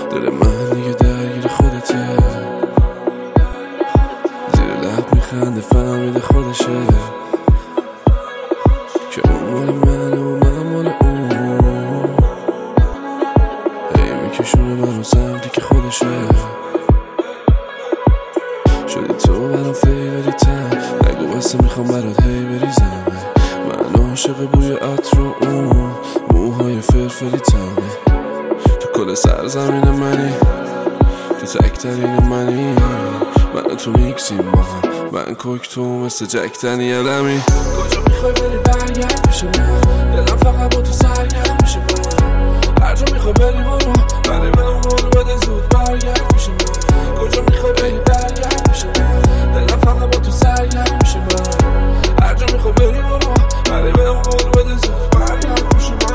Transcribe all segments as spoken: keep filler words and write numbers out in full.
دل من دیگه درگیر خودته، زیر لب میخنده فهمیده خودشه که اون مال منه و من مال اون. هی میکشونه منو سمتی که خودشه. شدی تو برام فیوری تن، نگو واسه میخوام برات هی بریزم. من عاشق بوی عطر و اون موهای فرفری تنه. تو کل سرزمین منی، تو تکترین منی. من تو میکسیم با هم، من کوک تو مثل جک دنیلمی. کجا میخوای بری برگرد میشه من، دلم فقط با تو سرگرد میشه من. هر جا میخوای بری برو، ولی به اون قول بده زود برگرد میشه من. کجا میخوای بری برگرد میشه من، دلم فقط با تو سرگرد میشه من. هر جا میخوای بری برو، ولی به اون قول بده زود برگرد میشه من.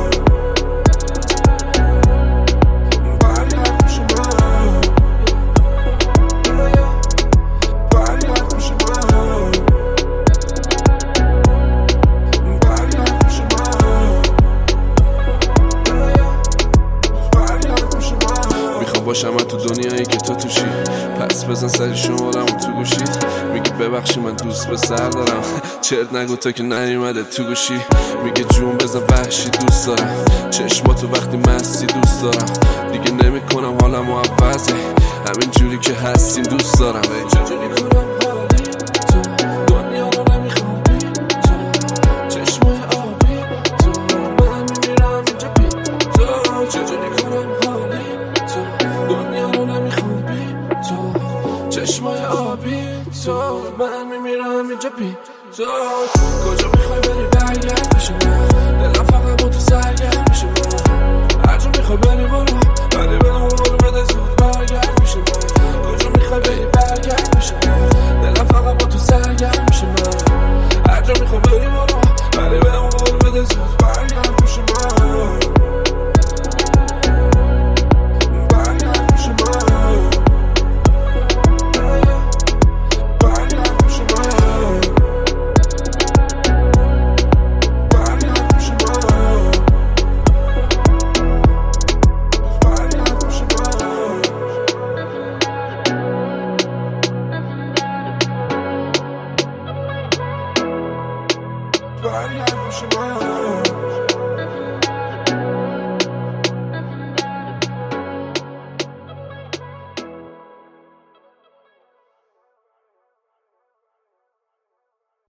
باشم من تو دنیایی که تو توشی، پس بزن سری شمارم تو گوشید. میگی ببخشی من دوست به سر دارم، چرت نگو تا که نیومده تو گوشی. میگه جون بزن وحشی دوست دارم، چشماتو وقتی مستی دوست دارم. دیگه نمیکنم حالمو عوضه، همین جوری که هستیم دوست دارم. چجوری کنم حالی تو، دنیا رو نمیخوام بی تو. چشمای آبی تو، من میمیرم اینجا بی تو. چجوری کنم حالی تو، دنیا رو نمیخوام بی تو. چشمای آبی تو، من میمیرم اینجا بی تو. کجا میخوای بری برگرد میشه من، دلم فقط با تو سرگرد میشه من. هر جا میخوای بری برو، ولی به اون قول بده زود برگرد میشه من. کجا میخوای بری برگرد میشه من، دلم فقط با تو سرگرد میشه من. هر جا میخوای بری برو، ولی به اون قول بده زود برگرد میشه من. Why not push him out?